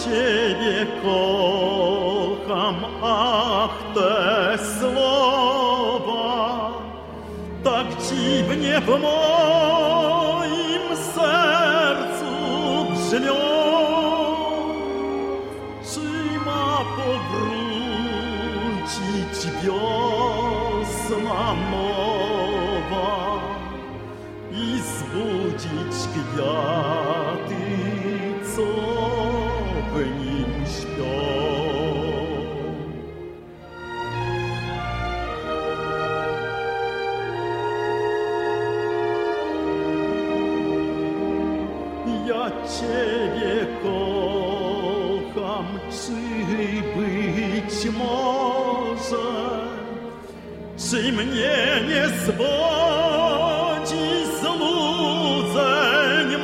Ciebie kocham, ach, te słowa tak dziwnie w moim sercu brzmią. Czy ma powrócić wiosna mowa i zbudzić kwiaty, co w nim śpią? Ja Ciebie kocham, czy być może, czy mnie nie zwodzi złudzeń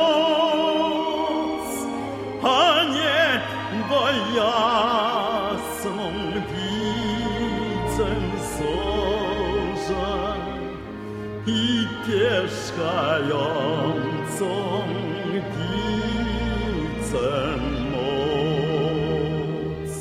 moc, a nie, bo jasną widzę zorzę i pierzchającą widzę moc.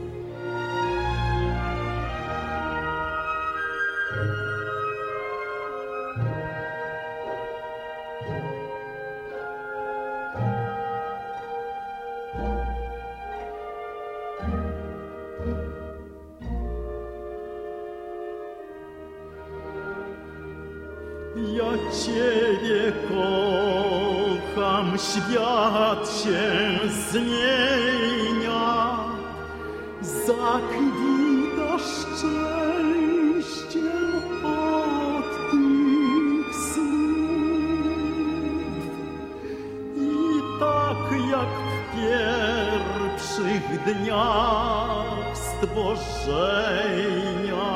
Ja Ciebie kocham, świat się zmienia, zakwita szczęściem od tych snów. I tak jak w pierwszych dniach stworzenia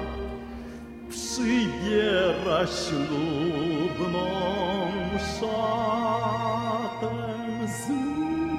przybiera ślubną szatę znów.